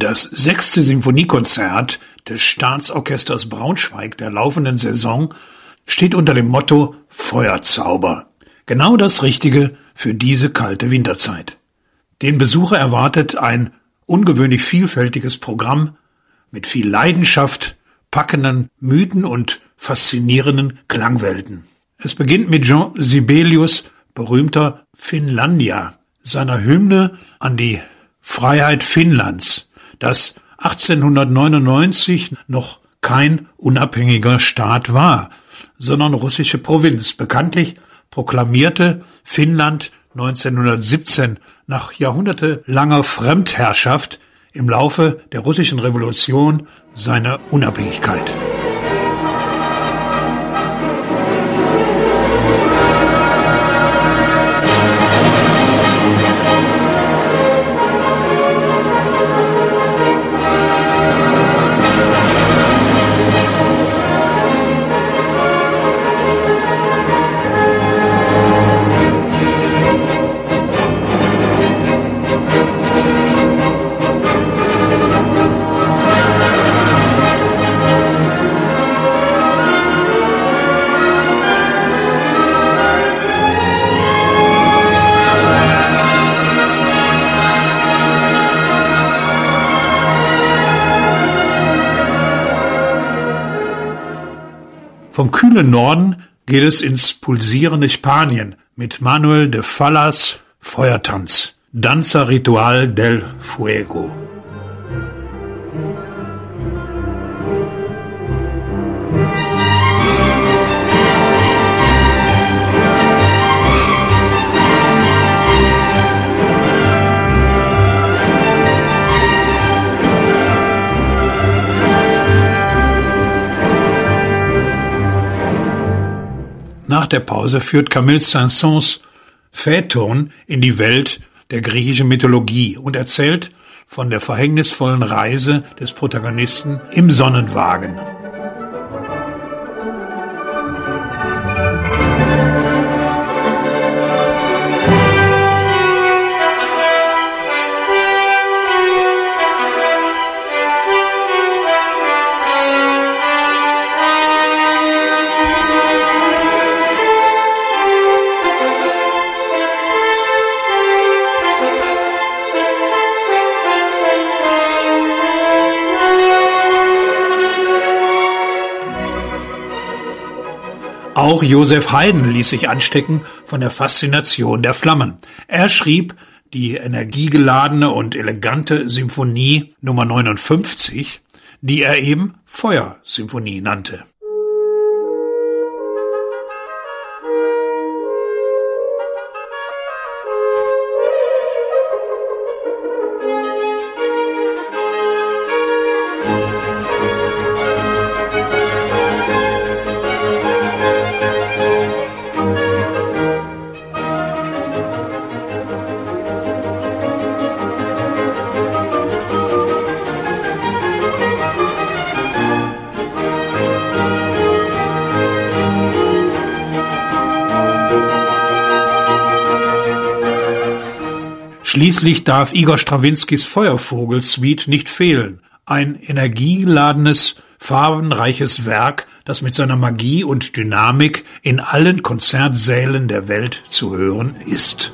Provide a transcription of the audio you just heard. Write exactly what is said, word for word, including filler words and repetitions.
Das sechste Sinfoniekonzert des Staatsorchesters Braunschweig der laufenden Saison steht unter dem Motto Feuerzauber. Genau das Richtige für diese kalte Winterzeit. Den Besucher erwartet ein ungewöhnlich vielfältiges Programm mit viel Leidenschaft, packenden Mythen und faszinierenden Klangwelten. Es beginnt mit Jean Sibelius' berühmter Finnlandia, seiner Hymne an die Freiheit Finnlands, das achtzehnhundertneunundneunzig noch kein unabhängiger Staat war, sondern russische Provinz. Bekanntlich proklamierte Finnland neunzehnhundertsiebzehn nach jahrhundertelanger Fremdherrschaft im Laufe der russischen Revolution seine Unabhängigkeit. Vom kühlen Norden geht es ins pulsierende Spanien mit Manuel de Fallas Feuertanz, Danza Ritual del Fuego. Nach der Pause führt Camille Saint-Saëns Phaeton in die Welt der griechischen Mythologie und erzählt von der verhängnisvollen Reise des Protagonisten im Sonnenwagen. Auch Joseph Haydn ließ sich anstecken von der Faszination der Flammen. Er schrieb die energiegeladene und elegante Symphonie Nummer neunundfünfzig, die er eben Feuersymphonie nannte. Schließlich darf Igor Strawinskys Feuervogel-Suite nicht fehlen. Ein energiegeladenes, farbenreiches Werk, das mit seiner Magie und Dynamik in allen Konzertsälen der Welt zu hören ist.